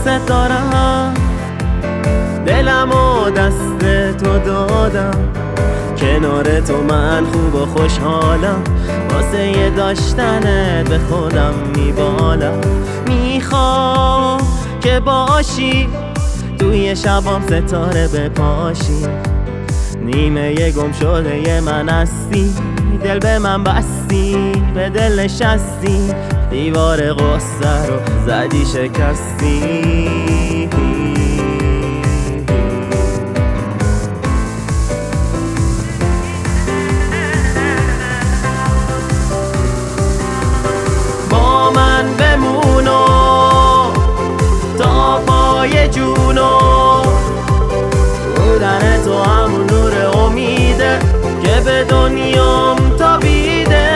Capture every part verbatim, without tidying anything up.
دوست دارم، دلم و دست تو دادم، کنار تو من خوب و خوشحالم، واسه یه داشتنت به خودم میبالم. میخوام که باشی توی شبام ستاره بپاشی، نیمه یه گم شده یه من هستی، دل به من بستی، به دل نشستی، دیوار غصه رو زدی شکستی. با من بمونو تا پای جونو، بودن تو همون نور امیده که به دنیام تابیده.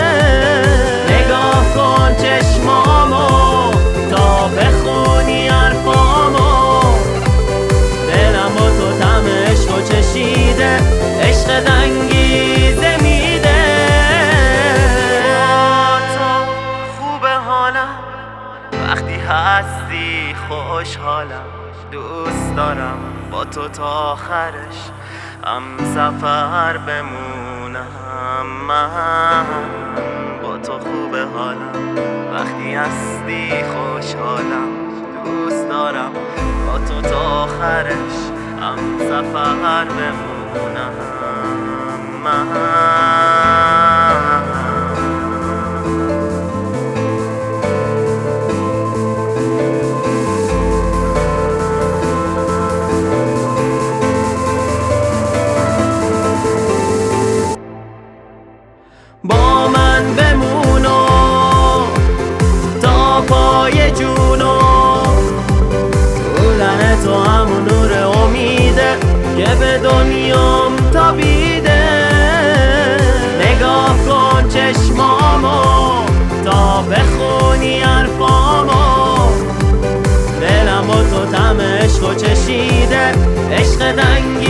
نگاه کن چشمامو تا بخونی حرفامو، دلم با تو طعم عشقو چشیده، عشق انگیزه میده. با تو خوب حالم وقتی هستی، خوشحالم، دوست دارم با تو تا آخرش هم سفر بمونم. من با تو خوب حالم وقتی هستی، خوشحالم، دوست دارم با تو تا آخرش هم سفر بمونم. من با من بمونو تا پای جونو، بودن تو همون نور امیده که به دنیام تابیده. نگاه کن چشمامو تا بخونی حرفامو، دلم با تو طعم عشقو چشیده، عشق دنگ